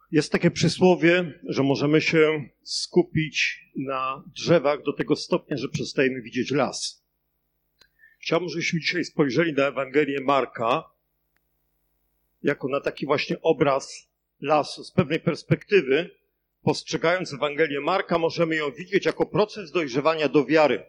Jest takie przysłowie, że możemy się skupić na drzewach do tego stopnia, że przestajemy widzieć las. Chciałbym, żebyśmy dzisiaj spojrzeli na Ewangelię Marka jako na taki właśnie obraz lasu. Z pewnej perspektywy, postrzegając Ewangelię Marka, możemy ją widzieć jako proces dojrzewania do wiary.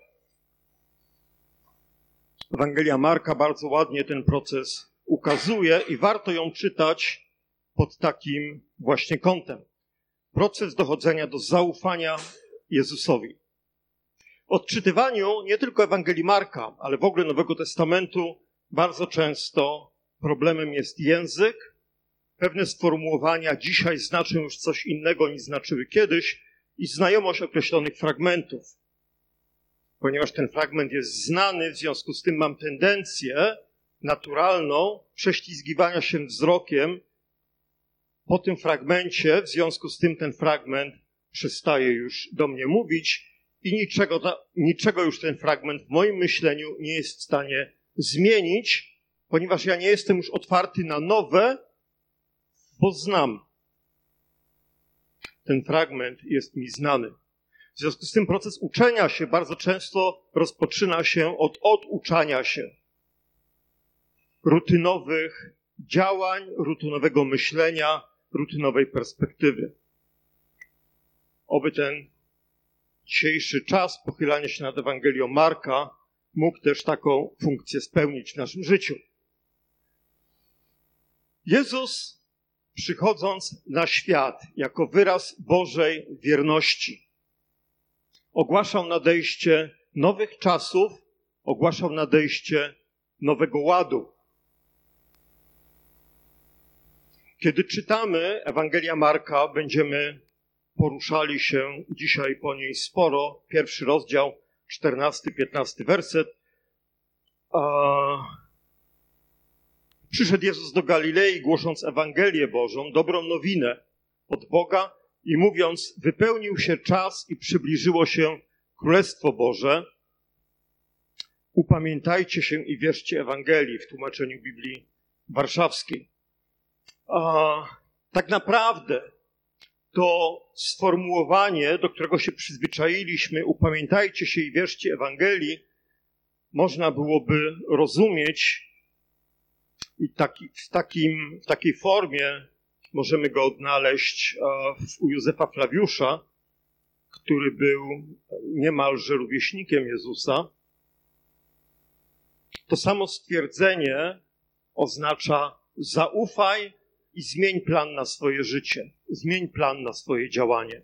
Ewangelia Marka bardzo ładnie ten proces ukazuje i warto ją czytać pod takim właśnie kątem. Proces dochodzenia do zaufania Jezusowi. W odczytywaniu nie tylko Ewangelii Marka, ale w ogóle Nowego Testamentu bardzo często problemem jest język. Pewne sformułowania dzisiaj znaczą już coś innego niż znaczyły kiedyś i znajomość określonych fragmentów. Ponieważ ten fragment jest znany, w związku z tym mam tendencję naturalną prześlizgiwania się wzrokiem po tym fragmencie, w związku z tym ten fragment przestaje już do mnie mówić i niczego już ten fragment w moim myśleniu nie jest w stanie zmienić, ponieważ ja nie jestem już otwarty na nowe, bo znam. Ten fragment jest mi znany. W związku z tym proces uczenia się bardzo często rozpoczyna się od oduczania się rutynowych działań, rutynowego myślenia, rutynowej perspektywy. Oby ten dzisiejszy czas pochylania się nad Ewangelią Marka mógł też taką funkcję spełnić w naszym życiu. Jezus, przychodząc na świat jako wyraz Bożej wierności, ogłaszał nadejście nowych czasów, ogłaszał nadejście nowego ładu. Kiedy czytamy Ewangelię Marka, będziemy poruszali się dzisiaj po niej sporo. Pierwszy rozdział, 14-15 werset. Przyszedł Jezus do Galilei, głosząc Ewangelię Bożą, dobrą nowinę od Boga i mówiąc, wypełnił się czas i przybliżyło się Królestwo Boże. Upamiętajcie się i wierzcie Ewangelii w tłumaczeniu Biblii Warszawskiej. Tak naprawdę to sformułowanie, do którego się przyzwyczailiśmy, upamiętajcie się i wierzcie Ewangelii, można byłoby rozumieć i w takiej formie możemy go odnaleźć u Józefa Flawiusza, który był niemalże rówieśnikiem Jezusa. To samo stwierdzenie oznacza zaufaj i zmień plan na swoje życie. Zmień plan na swoje działanie.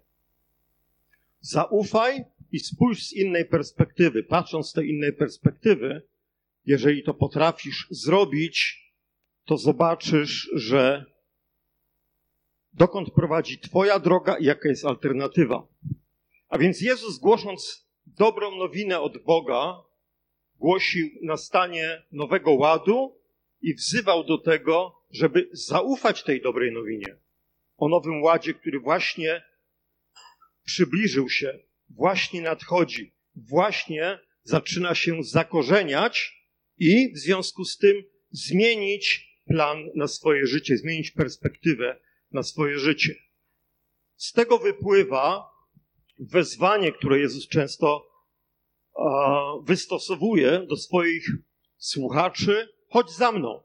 Zaufaj i spójrz z innej perspektywy. Patrząc z tej innej perspektywy, jeżeli to potrafisz zrobić, to zobaczysz, że dokąd prowadzi twoja droga i jaka jest alternatywa. A więc Jezus, głosząc dobrą nowinę od Boga, głosił nastanie nowego ładu i wzywał do tego, żeby zaufać tej dobrej nowinie. O nowym ładzie, który właśnie przybliżył się, właśnie nadchodzi, właśnie zaczyna się zakorzeniać i w związku z tym zmienić plan na swoje życie, zmienić perspektywę na swoje życie. Z tego wypływa wezwanie, które Jezus często wystosowuje do swoich słuchaczy: chodź za mną.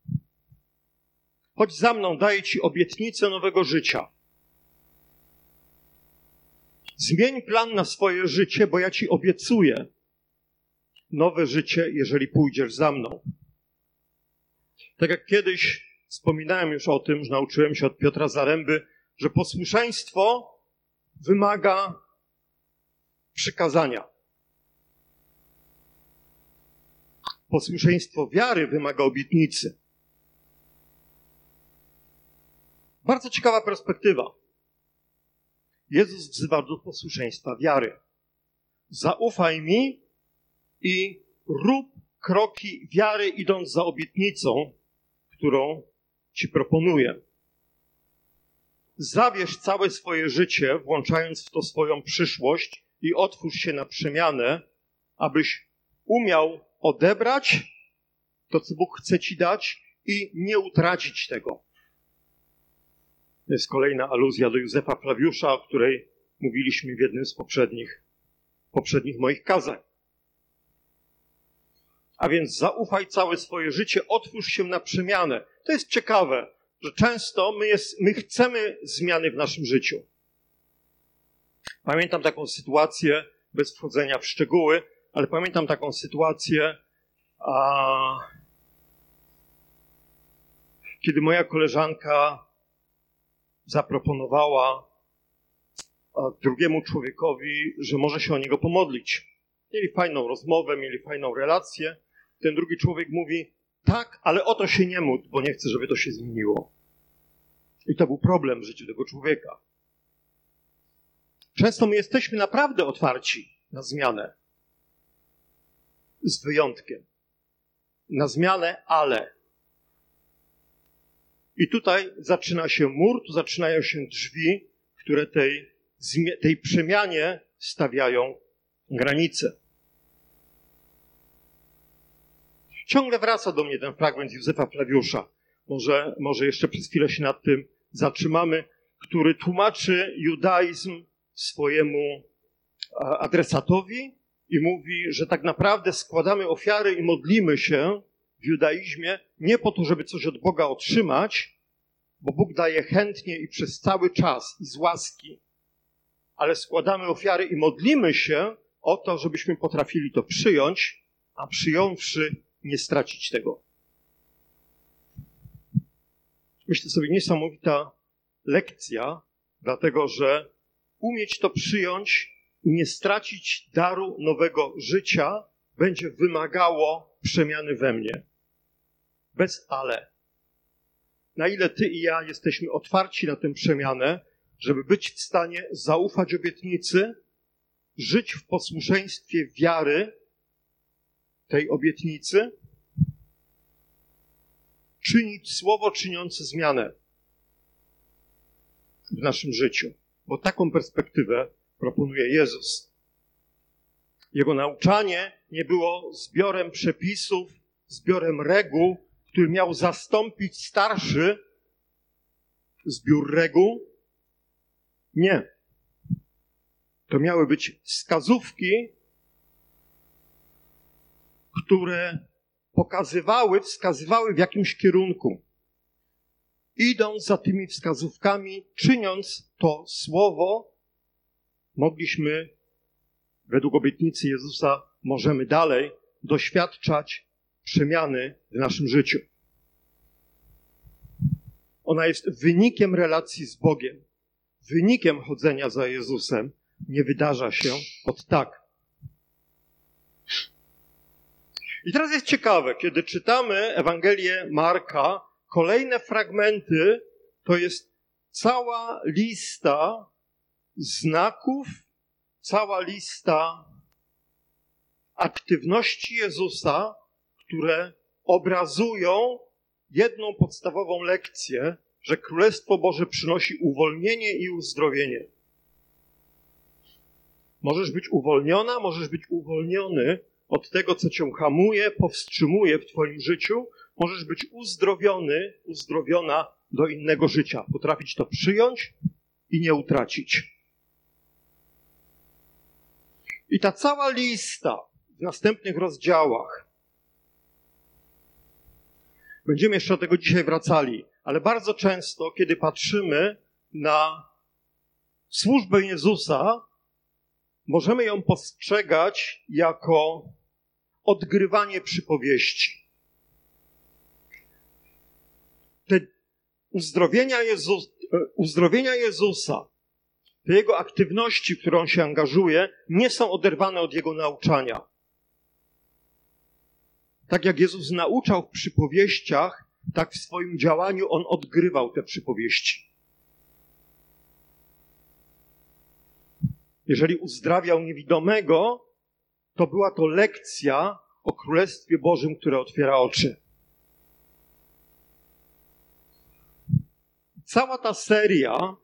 Chodź za mną, daję ci obietnicę nowego życia. Zmień plan na swoje życie, bo ja ci obiecuję nowe życie, jeżeli pójdziesz za mną. Tak jak kiedyś wspominałem już o tym, że nauczyłem się od Piotra Zaręby, że posłuszeństwo wymaga przykazania. Posłuszeństwo wiary wymaga obietnicy. Bardzo ciekawa perspektywa. Jezus wzywa do posłuszeństwa wiary. Zaufaj mi i rób kroki wiary, idąc za obietnicą, którą ci proponuję. Zawierz całe swoje życie, włączając w to swoją przyszłość i otwórz się na przemianę, abyś umiał odebrać to, co Bóg chce ci dać i nie utracić tego. To jest kolejna aluzja do Józefa Flawiusza, o której mówiliśmy w jednym z poprzednich moich kazań. A więc zaufaj całe swoje życie, otwórz się na przemianę. To jest ciekawe, że często my chcemy zmiany w naszym życiu. Pamiętam taką sytuację, bez wchodzenia w szczegóły, ale pamiętam taką sytuację, kiedy moja koleżanka zaproponowała drugiemu człowiekowi, że może się o niego pomodlić. Mieli fajną rozmowę, mieli fajną relację. Ten drugi człowiek mówi, tak, ale o to się nie módl, bo nie chcę, żeby to się zmieniło. I to był problem w życiu tego człowieka. Często my jesteśmy naprawdę otwarci na zmianę. Z wyjątkiem. Na zmianę, ale. I tutaj zaczyna się mur, tu zaczynają się drzwi, które tej przemianie stawiają granice. Ciągle wraca do mnie ten fragment Józefa Flawiusza. Może jeszcze przez chwilę się nad tym zatrzymamy, który tłumaczy judaizm swojemu adresatowi i mówi, że tak naprawdę składamy ofiary i modlimy się w judaizmie nie po to, żeby coś od Boga otrzymać, bo Bóg daje chętnie i przez cały czas i z łaski, ale składamy ofiary i modlimy się o to, żebyśmy potrafili to przyjąć, a przyjąwszy nie stracić tego. Myślę sobie, niesamowita lekcja, dlatego że umieć to przyjąć i nie stracić daru nowego życia będzie wymagało przemiany we mnie. Bez ale. Na ile ty i ja jesteśmy otwarci na tę przemianę, żeby być w stanie zaufać obietnicy, żyć w posłuszeństwie wiary tej obietnicy, czynić słowo czyniące zmianę w naszym życiu. Bo taką perspektywę proponuje Jezus. Jego nauczanie nie było zbiorem przepisów, zbiorem reguł, który miał zastąpić starszy zbiór reguł. Nie. To miały być wskazówki, które wskazywały w jakimś kierunku. Idąc za tymi wskazówkami, czyniąc to słowo, mogliśmy, według obietnicy Jezusa, możemy dalej doświadczać przemiany w naszym życiu. Ona jest wynikiem relacji z Bogiem, wynikiem chodzenia za Jezusem. Nie wydarza się od tak. I teraz jest ciekawe, kiedy czytamy Ewangelię Marka, kolejne fragmenty to jest cała lista znaków, cała lista aktywności Jezusa, które obrazują jedną podstawową lekcję, że Królestwo Boże przynosi uwolnienie i uzdrowienie. Możesz być uwolniona, możesz być uwolniony od tego, co cię hamuje, powstrzymuje w twoim życiu. Możesz być uzdrowiony, uzdrowiona do innego życia. Potrafić to przyjąć i nie utracić. I ta cała lista w następnych rozdziałach, będziemy jeszcze do tego dzisiaj wracali, ale bardzo często, kiedy patrzymy na służbę Jezusa, możemy ją postrzegać jako odgrywanie przypowieści. Te uzdrowienia Jezusa, te Jego aktywności, w które On się angażuje, nie są oderwane od Jego nauczania. Tak jak Jezus nauczał w przypowieściach, tak w swoim działaniu On odgrywał te przypowieści. Jeżeli uzdrawiał niewidomego, to była to lekcja o Królestwie Bożym, które otwiera oczy. Cała ta seria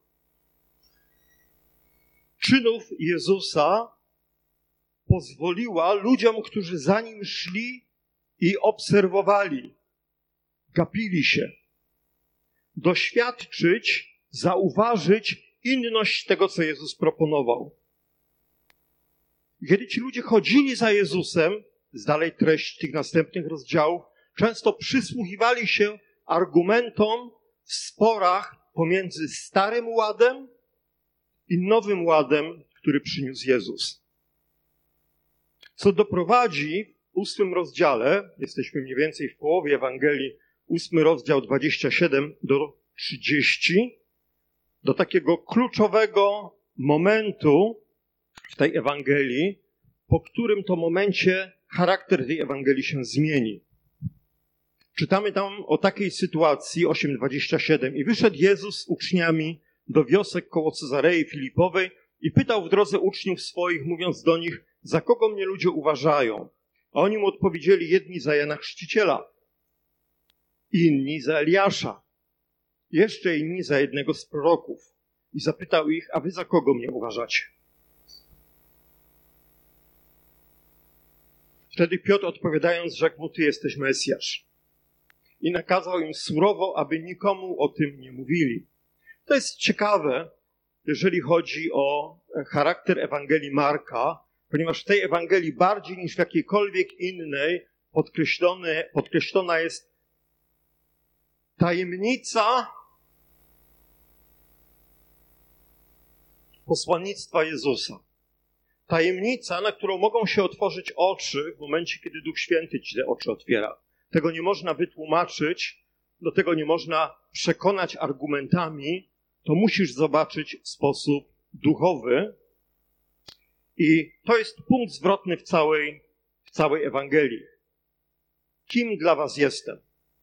czynów Jezusa pozwoliła ludziom, którzy za Nim szli i obserwowali, gapili się, doświadczyć zauważyć inność tego, co Jezus proponował. Kiedy ci ludzie chodzili za Jezusem, z dalej treść tych następnych rozdziałów, często przysłuchiwali się argumentom w sporach pomiędzy Starym Ładem i Nowym Ładem, który przyniósł Jezus. Co doprowadzi w 8 rozdziale, jesteśmy mniej więcej w połowie Ewangelii, 8 rozdział 27 do 30, do takiego kluczowego momentu w tej Ewangelii, po którym to momencie charakter tej Ewangelii się zmieni. Czytamy tam o takiej sytuacji, 8:27. I wyszedł Jezus z uczniami do wiosek koło Cezarei Filipowej i pytał w drodze uczniów swoich, mówiąc do nich, za kogo mnie ludzie uważają? A oni mu odpowiedzieli, jedni za Jana Chrzciciela, inni za Eliasza, jeszcze inni za jednego z proroków. I zapytał ich, a wy za kogo mnie uważacie? Wtedy Piotr odpowiadając rzekł mu, ty jesteś Mesjasz. I nakazał im surowo, aby nikomu o tym nie mówili. To jest ciekawe, jeżeli chodzi o charakter Ewangelii Marka, ponieważ w tej Ewangelii bardziej niż w jakiejkolwiek innej podkreślona jest tajemnica posłannictwa Jezusa. Tajemnica, na którą mogą się otworzyć oczy w momencie, kiedy Duch Święty ci te oczy otwiera. Tego nie można wytłumaczyć, do tego nie można przekonać argumentami, to musisz zobaczyć w sposób duchowy. I to jest punkt zwrotny w całej Ewangelii. Kim dla was jestem?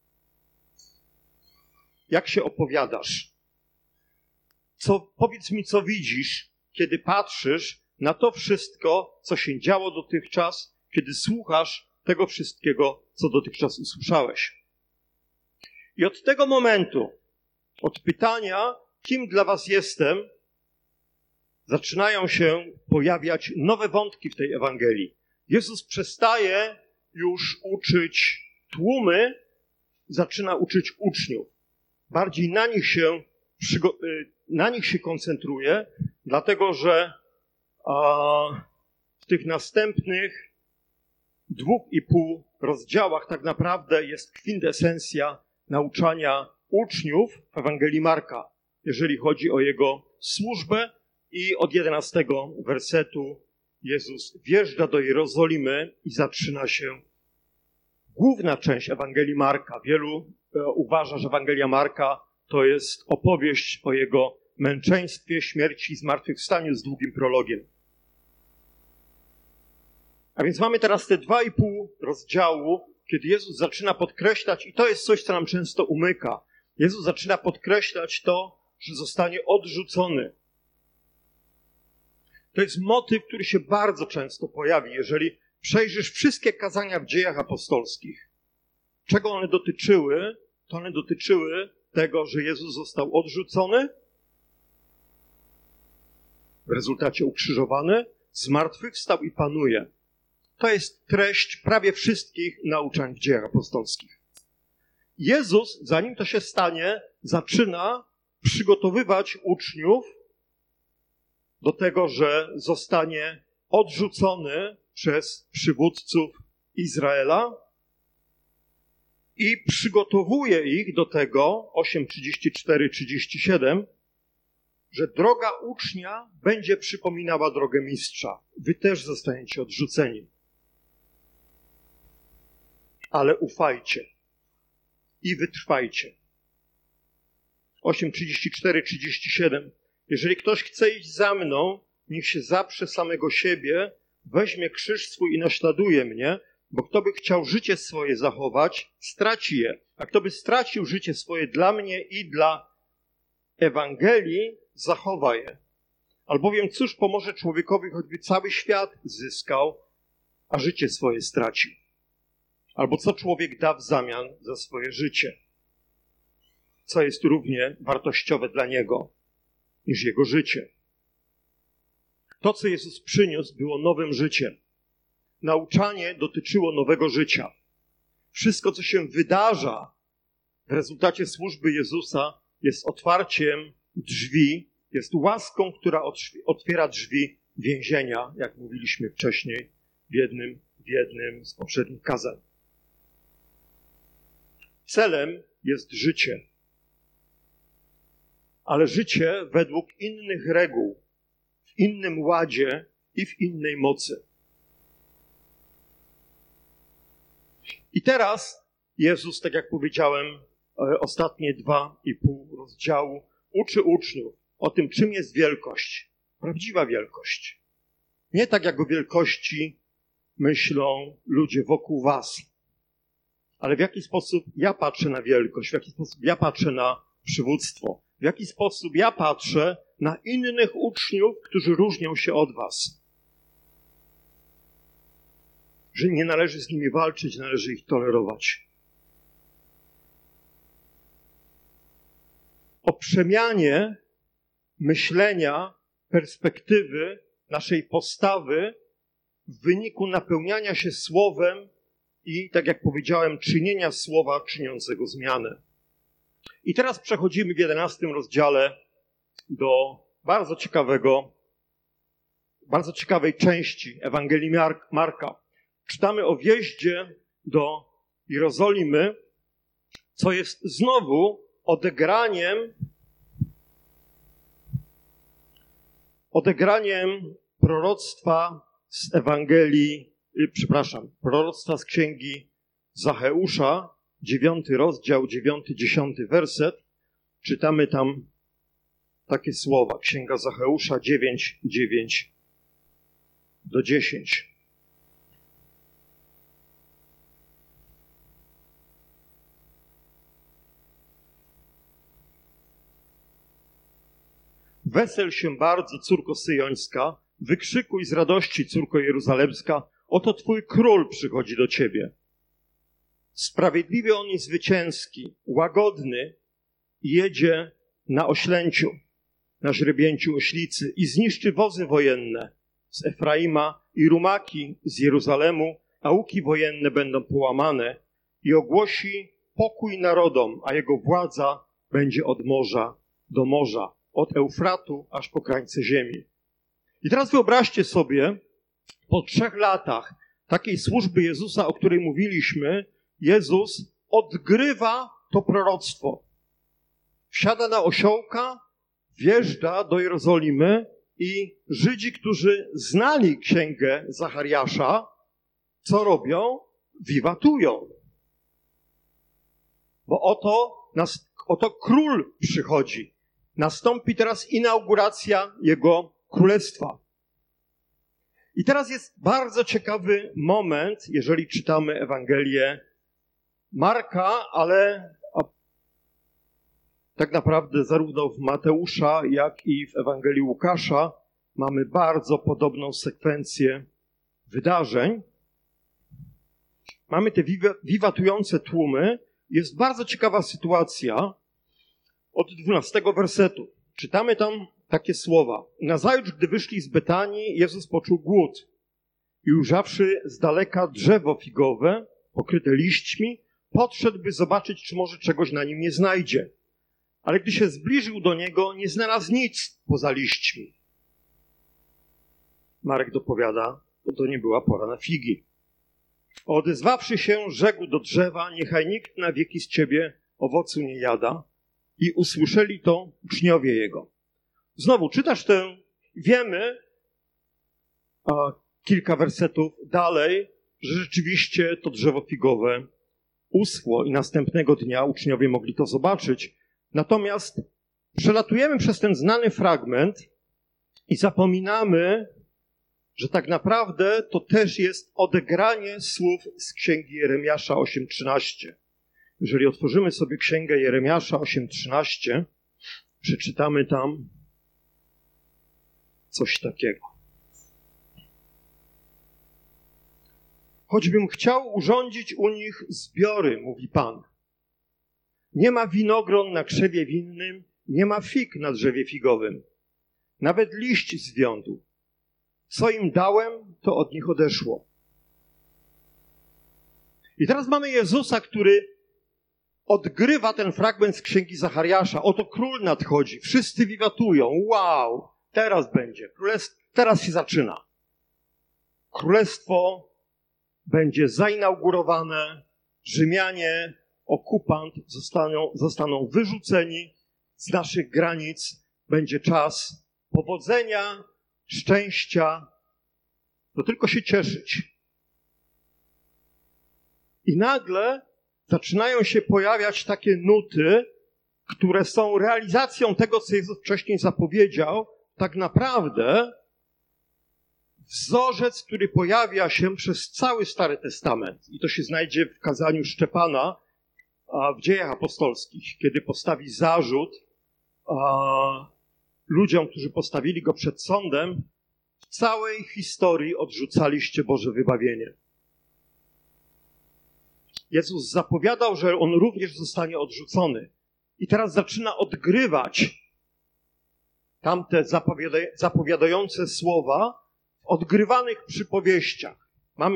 Jak się opowiadasz? Powiedz mi, co widzisz, kiedy patrzysz na to wszystko, co się działo dotychczas, kiedy słuchasz tego wszystkiego, co dotychczas usłyszałeś. I od tego momentu, od pytania, kim dla was jestem, zaczynają się pojawiać nowe wątki w tej Ewangelii. Jezus przestaje już uczyć tłumy, zaczyna uczyć uczniów. Bardziej na nich się koncentruje, dlatego że w tych następnych 2,5 rozdziałach tak naprawdę jest kwintesencja nauczania uczniów w Ewangelii Marka, jeżeli chodzi o jego służbę. I od 11 wersetu Jezus wjeżdża do Jerozolimy i zaczyna się główna część Ewangelii Marka. Wielu uważa, że Ewangelia Marka to jest opowieść o jego męczeństwie, śmierci i zmartwychwstaniu z długim prologiem. A więc mamy teraz te 2,5 rozdziału, kiedy Jezus zaczyna podkreślać, i to jest coś, co nam często umyka, Jezus zaczyna podkreślać to, że zostanie odrzucony. To jest motyw, który się bardzo często pojawi, jeżeli przejrzysz wszystkie kazania w Dziejach Apostolskich. Czego one dotyczyły? To one dotyczyły tego, że Jezus został odrzucony, w rezultacie ukrzyżowany, zmartwychwstał i panuje. To jest treść prawie wszystkich nauczań w Dziejach Apostolskich. Jezus, zanim to się stanie, zaczyna przygotowywać uczniów do tego, że zostanie odrzucony przez przywódców Izraela i przygotowuje ich do tego, 8:34-37, że droga ucznia będzie przypominała drogę mistrza. Wy też zostaniecie odrzuceni. Ale ufajcie i wytrwajcie. 8:34-37. Jeżeli ktoś chce iść za mną, niech się zaprze samego siebie, weźmie krzyż swój i naśladuje mnie, bo kto by chciał życie swoje zachować, straci je. A kto by stracił życie swoje dla mnie i dla Ewangelii, zachowa je. Albowiem cóż pomoże człowiekowi, choćby cały świat zyskał, a życie swoje stracił? Albo co człowiek da w zamian za swoje życie? Co jest równie wartościowe dla niego niż jego życie? To, co Jezus przyniósł, było nowym życiem. Nauczanie dotyczyło nowego życia. Wszystko, co się wydarza w rezultacie służby Jezusa, jest otwarciem drzwi, jest łaską, która otwiera drzwi więzienia, jak mówiliśmy wcześniej w jednym z poprzednich kazań. Celem jest życie, ale życie według innych reguł, w innym ładzie i w innej mocy. I teraz Jezus, tak jak powiedziałem, ostatnie 2,5 rozdziału uczy uczniów o tym, czym jest wielkość. Prawdziwa wielkość. Nie tak jak o wielkości myślą ludzie wokół was, ale w jaki sposób ja patrzę na wielkość, w jaki sposób ja patrzę na przywództwo, w jaki sposób ja patrzę na innych uczniów, którzy różnią się od was. Że nie należy z nimi walczyć, należy ich tolerować. O przemianie myślenia, perspektywy, naszej postawy w wyniku napełniania się Słowem i, tak jak powiedziałem, czynienia Słowa czyniącego zmianę. I teraz przechodzimy w 11 rozdziale do bardzo ciekawej części Ewangelii Marka. Czytamy o wjeździe do Jerozolimy, co jest znowu odegraniem proroctwa z proroctwa z księgi Zacheusza, 9 rozdział, 9-10 werset. Czytamy tam takie słowa. Księga Zacheusza 9, 9-10. Wesel się bardzo, córko syjońska, wykrzykuj z radości, córko jeruzalemska, oto twój król przychodzi do ciebie. Sprawiedliwy on i zwycięski, łagodny, jedzie na oślęciu, na źrebięciu oślicy i zniszczy wozy wojenne z Efraima i rumaki z Jeruzalemu, a łuki wojenne będą połamane i ogłosi pokój narodom, a jego władza będzie od morza do morza, od Eufratu aż po krańce ziemi. I teraz wyobraźcie sobie, po 3 latach takiej służby Jezusa, o której mówiliśmy, Jezus odgrywa to proroctwo. Wsiada na osiołka, wjeżdża do Jerozolimy i Żydzi, którzy znali księgę Zachariasza, co robią? Wiwatują. Bo oto król przychodzi. Nastąpi teraz inauguracja jego królestwa. I teraz jest bardzo ciekawy moment, jeżeli czytamy Ewangelię Marka, ale tak naprawdę zarówno w Mateusza, jak i w Ewangelii Łukasza mamy bardzo podobną sekwencję wydarzeń. Mamy te wiwatujące tłumy. Jest bardzo ciekawa sytuacja od 12 wersetu. Czytamy tam takie słowa. Nazajutrz, gdy wyszli z Betanii, Jezus poczuł głód i ujrzawszy z daleka drzewo figowe, pokryte liśćmi, podszedł, by zobaczyć, czy może czegoś na nim nie znajdzie. Ale gdy się zbliżył do niego, nie znalazł nic poza liśćmi. Marek dopowiada, bo to nie była pora na figi. Odezwawszy się, rzekł do drzewa, niechaj nikt na wieki z ciebie owocu nie jada. I usłyszeli to uczniowie jego. Znowu, czytasz tę, wiemy kilka wersetów dalej, że rzeczywiście to drzewo figowe uschło i następnego dnia uczniowie mogli to zobaczyć. Natomiast przelatujemy przez ten znany fragment i zapominamy, że tak naprawdę to też jest odegranie słów z księgi Jeremiasza 8:13. Jeżeli otworzymy sobie księgę Jeremiasza 8:13, przeczytamy tam coś takiego. Choćbym chciał urządzić u nich zbiory, mówi Pan. Nie ma winogron na krzewie winnym, nie ma fig na drzewie figowym. Nawet liść zwiądł. Co im dałem, to od nich odeszło. I teraz mamy Jezusa, który odgrywa ten fragment z Księgi Zachariasza. Oto król nadchodzi, wszyscy wiwatują, wow, teraz będzie, teraz się zaczyna. Królestwo będzie zainaugurowane, Rzymianie, okupant zostaną wyrzuceni z naszych granic, będzie czas powodzenia, szczęścia, to tylko się cieszyć. I nagle zaczynają się pojawiać takie nuty, które są realizacją tego, co Jezus wcześniej zapowiedział. Tak naprawdę wzorzec, który pojawia się przez cały Stary Testament. I to się znajdzie w kazaniu Szczepana w Dziejach Apostolskich, kiedy postawi zarzut ludziom, którzy postawili go przed sądem. W całej historii odrzucaliście Boże wybawienie. Jezus zapowiadał, że on również zostanie odrzucony. I teraz zaczyna odgrywać tamte zapowiadające słowa w odgrywanych przypowieściach.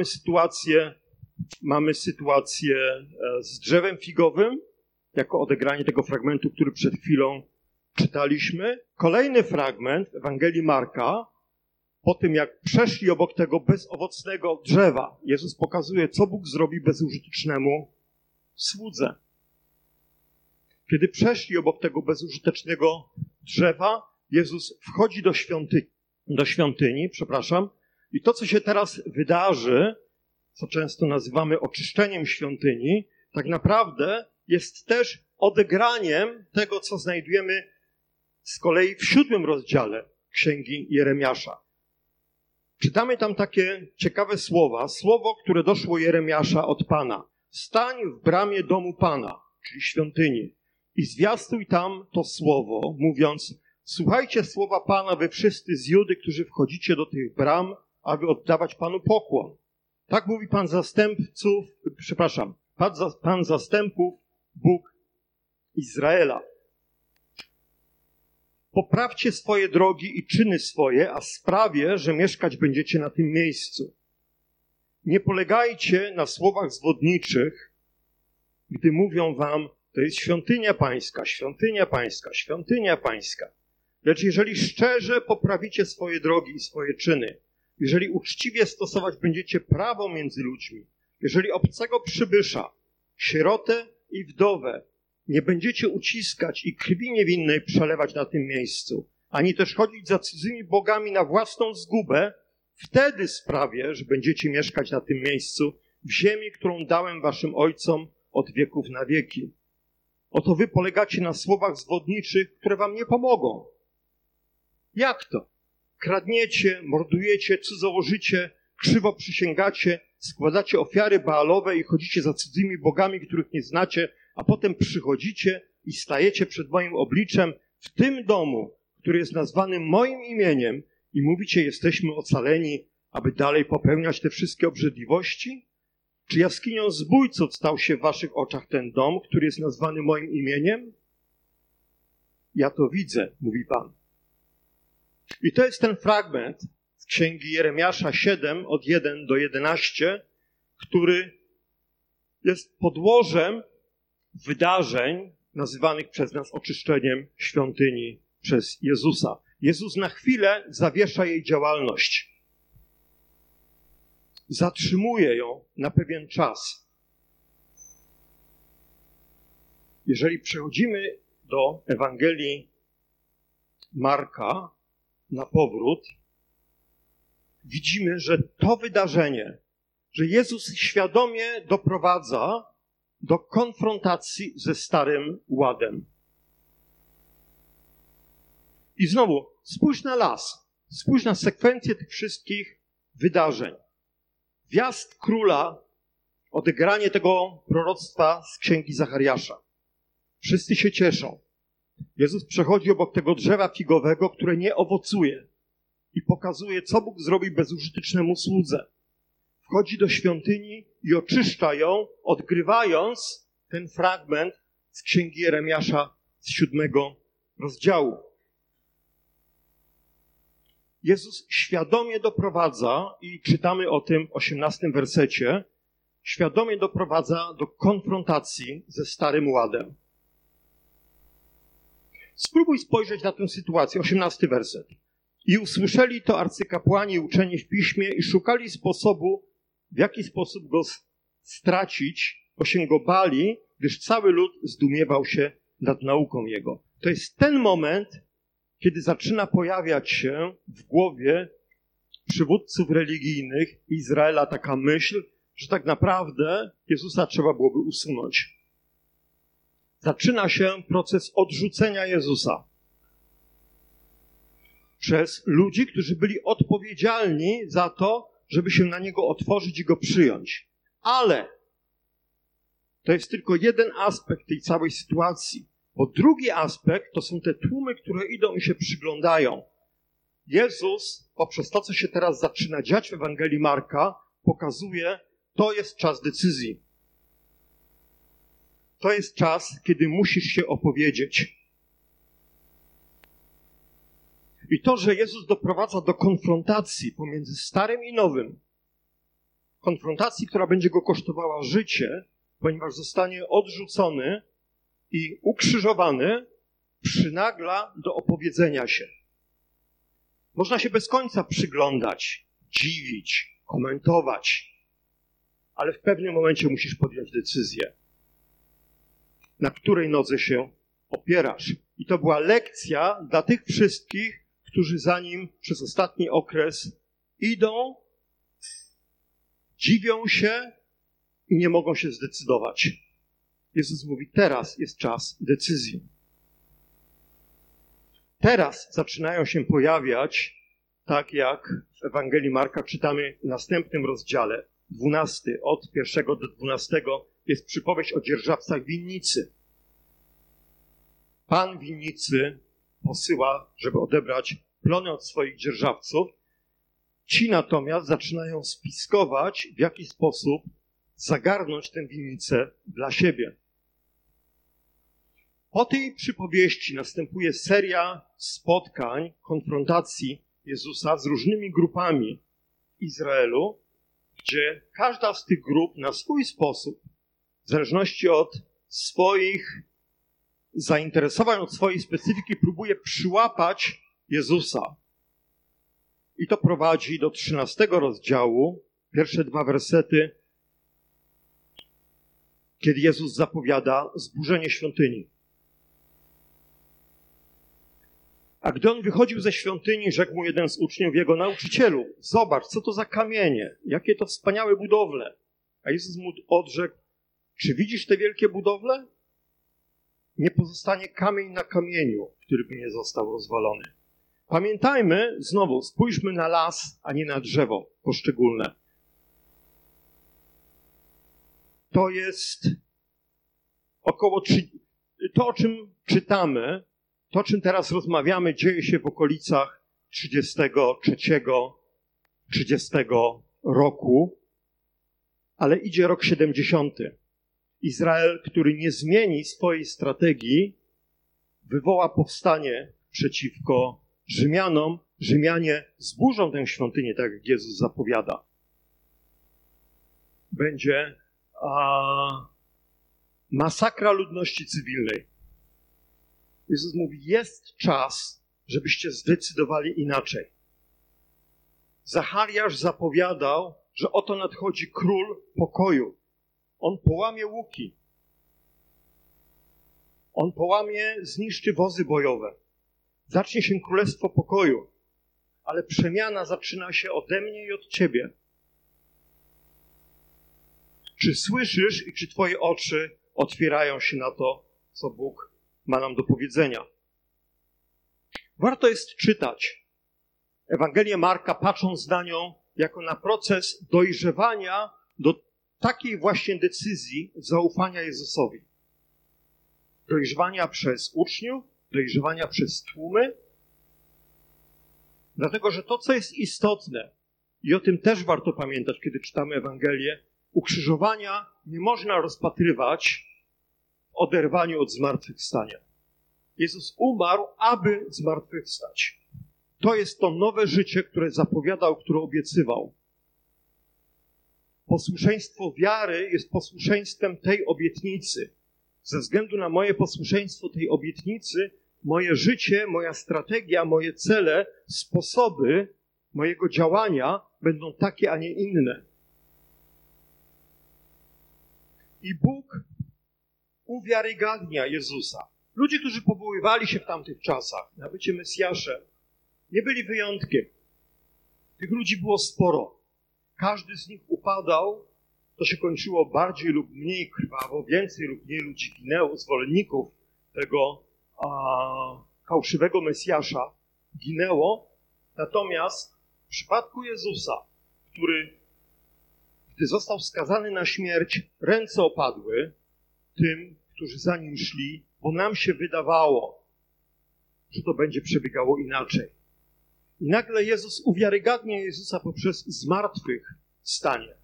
Mamy sytuację z drzewem figowym, jako odegranie tego fragmentu, który przed chwilą czytaliśmy. Kolejny fragment w Ewangelii Marka, po tym jak przeszli obok tego bezowocnego drzewa, Jezus pokazuje, co Bóg zrobi bezużytecznemu słudze. Kiedy przeszli obok tego bezużytecznego drzewa, Jezus wchodzi do świątyni, i to, co się teraz wydarzy, co często nazywamy oczyszczeniem świątyni, tak naprawdę jest też odegraniem tego, co znajdujemy z kolei w 7 rozdziale Księgi Jeremiasza. Czytamy tam takie ciekawe słowo, które doszło Jeremiasza od Pana. Stań w bramie domu Pana, czyli świątyni, i zwiastuj tam to słowo, mówiąc: słuchajcie słowa Pana, wy wszyscy z Judy, którzy wchodzicie do tych bram, aby oddawać Panu pokłon. Tak mówi Pan zastępów, Bóg Izraela. Poprawcie swoje drogi i czyny swoje, a sprawię, że mieszkać będziecie na tym miejscu. Nie polegajcie na słowach zwodniczych, gdy mówią wam: to jest świątynia pańska, świątynia pańska, świątynia pańska. Lecz jeżeli szczerze poprawicie swoje drogi i swoje czyny, jeżeli uczciwie stosować będziecie prawo między ludźmi, jeżeli obcego przybysza, sierotę i wdowę nie będziecie uciskać i krwi niewinnej przelewać na tym miejscu, ani też chodzić za cudzymi bogami na własną zgubę, wtedy sprawię, że będziecie mieszkać na tym miejscu, w ziemi, którą dałem waszym ojcom od wieków na wieki. Oto wy polegacie na słowach zwodniczych, które wam nie pomogą. Jak to? Kradniecie, mordujecie, cudzołożycie, krzywo przysięgacie, składacie ofiary baalowe i chodzicie za cudzymi bogami, których nie znacie, a potem przychodzicie i stajecie przed moim obliczem w tym domu, który jest nazwany moim imieniem, i mówicie: jesteśmy ocaleni, aby dalej popełniać te wszystkie obrzydliwości? Czy jaskinią zbójców stał się w waszych oczach ten dom, który jest nazwany moim imieniem? Ja to widzę, mówi Pan. I to jest ten fragment z Księgi Jeremiasza 7, od 1 do 11, który jest podłożem wydarzeń nazywanych przez nas oczyszczeniem świątyni przez Jezusa. Jezus na chwilę zawiesza jej działalność. Zatrzymuje ją na pewien czas. Jeżeli przechodzimy do Ewangelii Marka na powrót, widzimy, że to wydarzenie, że Jezus świadomie doprowadza do konfrontacji ze Starym Ładem. I znowu, spójrz na las, spójrz na sekwencję tych wszystkich wydarzeń. Wjazd króla, odegranie tego proroctwa z Księgi Zachariasza. Wszyscy się cieszą. Jezus przechodzi obok tego drzewa figowego, które nie owocuje, i pokazuje, co Bóg zrobi bezużytecznemu słudze. Wchodzi do świątyni i oczyszcza ją, odgrywając ten fragment z Księgi Jeremiasza z 7 rozdziału. Jezus świadomie doprowadza, i czytamy o tym w 18 wersecie, świadomie doprowadza do konfrontacji ze Starym Ładem. Spróbuj spojrzeć na tę sytuację, 18 werset. I usłyszeli to arcykapłani i uczeni w piśmie i szukali sposobu, w jaki sposób go stracić, bo się go bali, gdyż cały lud zdumiewał się nad nauką jego. To jest ten moment, kiedy zaczyna pojawiać się w głowie przywódców religijnych Izraela taka myśl, że tak naprawdę Jezusa trzeba byłoby usunąć. Zaczyna się proces odrzucenia Jezusa przez ludzi, którzy byli odpowiedzialni za to, żeby się na Niego otworzyć i Go przyjąć. Ale to jest tylko jeden aspekt tej całej sytuacji. Bo drugi aspekt to są te tłumy, które idą i się przyglądają. Jezus, poprzez to, co się teraz zaczyna dziać w Ewangelii Marka, pokazuje, to jest czas decyzji. To jest czas, kiedy musisz się opowiedzieć. I to, że Jezus doprowadza do konfrontacji pomiędzy Starym i Nowym, konfrontacji, która będzie go kosztowała życie, ponieważ zostanie odrzucony i ukrzyżowany, przynagla do opowiedzenia się. Można się bez końca przyglądać, dziwić, komentować, ale w pewnym momencie musisz podjąć decyzję, na której nodze się opierasz. I to była lekcja dla tych wszystkich, którzy za nim przez ostatni okres idą, dziwią się i nie mogą się zdecydować. Jezus mówi, teraz jest czas decyzji. Teraz zaczynają się pojawiać, tak jak w Ewangelii Marka czytamy w następnym rozdziale, 12, od 1 do 12, jest przypowieść o dzierżawcach winnicy. Pan winnicy posyła, żeby odebrać plony od swoich dzierżawców. Ci natomiast zaczynają spiskować, w jaki sposób zagarnąć tę winnicę dla siebie. Po tej przypowieści następuje seria spotkań, konfrontacji Jezusa z różnymi grupami w Izraelu, gdzie każda z tych grup na swój sposób, w zależności od swoich zainteresowań, od swojej specyfiki, próbuje przyłapać Jezusa. I to prowadzi do 13 rozdziału, pierwsze 2 wersety, kiedy Jezus zapowiada zburzenie świątyni. A gdy on wychodził ze świątyni, rzekł mu jeden z uczniów jego: nauczycielu, zobacz, co to za kamienie, jakie to wspaniałe budowle. A Jezus mu odrzekł: czy widzisz te wielkie budowle? Nie pozostanie kamień na kamieniu, który by nie został rozwalony. Pamiętajmy, znowu, spójrzmy na las, a nie na drzewo poszczególne. To jest to, o czym czytamy, to, o czym teraz rozmawiamy, dzieje się w okolicach 33-30 roku, ale idzie rok 70. Izrael, który nie zmieni swojej strategii, wywoła powstanie przeciwko Rzymianom. Rzymianie zburzą tę świątynię, tak jak Jezus zapowiada. Będzie masakra ludności cywilnej. Jezus mówi, jest czas, żebyście zdecydowali inaczej. Zachariasz zapowiadał, że oto nadchodzi król pokoju. On połamie łuki. On zniszczy wozy bojowe. Zacznie się królestwo pokoju. Ale przemiana zaczyna się ode mnie i od ciebie. Czy słyszysz i czy twoje oczy otwierają się na to, co Bóg ma nam do powiedzenia? Warto jest czytać Ewangelię Marka, patrząc na nią jako na proces dojrzewania do takiej właśnie decyzji zaufania Jezusowi. Dojrzewania przez uczniów, dojrzewania przez tłumy. Dlatego, że to, co jest istotne, i o tym też warto pamiętać, kiedy czytamy Ewangelię, ukrzyżowania nie można rozpatrywać w oderwaniu od zmartwychwstania. Jezus umarł, aby zmartwychwstać. To jest to nowe życie, które zapowiadał, które obiecywał. Posłuszeństwo wiary jest posłuszeństwem tej obietnicy. Ze względu na moje posłuszeństwo tej obietnicy, moje życie, moja strategia, moje cele, sposoby mojego działania będą takie, a nie inne. I Bóg uwiarygadnia Jezusa. Ludzie, którzy powoływali się w tamtych czasach na bycie Mesjaszem, nie byli wyjątkiem. Tych ludzi było sporo. Każdy z nich upadał, to się kończyło bardziej lub mniej krwawo, więcej lub mniej ludzi ginęło, zwolenników tego fałszywego Mesjasza ginęło. Natomiast w przypadku Jezusa, który, gdy został skazany na śmierć, ręce opadły tym, którzy za nim szli, bo nam się wydawało, że to będzie przebiegało inaczej. I nagle Jezus uwiarygadnia Jezusa poprzez zmartwychwstanie.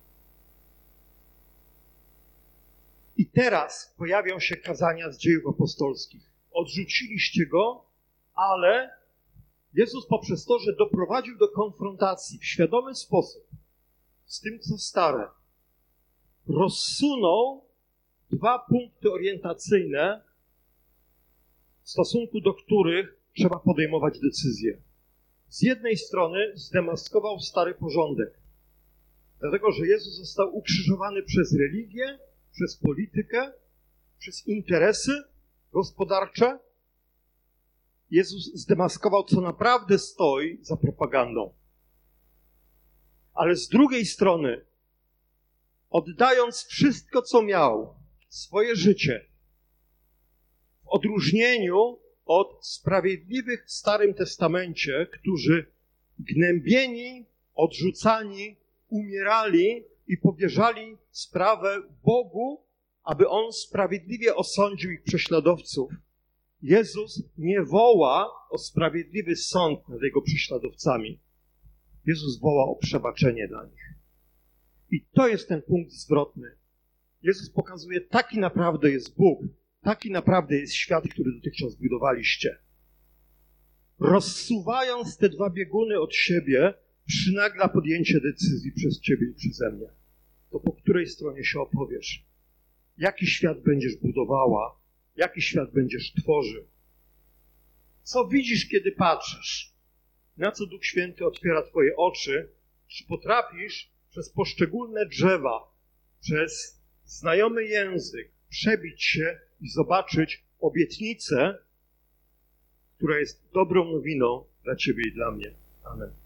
I teraz pojawią się kazania z dziejów apostolskich. Odrzuciliście go, ale Jezus poprzez to, że doprowadził do konfrontacji w świadomy sposób z tym, co stare, rozsunął dwa punkty orientacyjne, w stosunku do których trzeba podejmować decyzje. Z jednej strony zdemaskował stary porządek, dlatego że Jezus został ukrzyżowany przez religię, przez politykę, przez interesy gospodarcze. Jezus zdemaskował, co naprawdę stoi za propagandą. Ale z drugiej strony, oddając wszystko, co miał, swoje życie, w odróżnieniu od sprawiedliwych w Starym Testamencie, którzy gnębieni, odrzucani, umierali i powierzali sprawę Bogu, aby On sprawiedliwie osądził ich prześladowców. Jezus nie woła o sprawiedliwy sąd nad Jego prześladowcami. Jezus woła o przebaczenie dla nich. I to jest ten punkt zwrotny. Jezus pokazuje, taki naprawdę jest Bóg, taki naprawdę jest świat, który dotychczas budowaliście. Rozsuwając te dwa bieguny od siebie, przynagla podjęcie decyzji przez ciebie i przeze mnie. To po której stronie się opowiesz? Jaki świat będziesz budowała? Jaki świat będziesz tworzył? Co widzisz, kiedy patrzysz? Na co Duch Święty otwiera twoje oczy? Czy potrafisz przez poszczególne drzewa, przez znajomy język przebić się i zobaczyć obietnicę, która jest dobrą nowiną dla ciebie i dla mnie? Amen.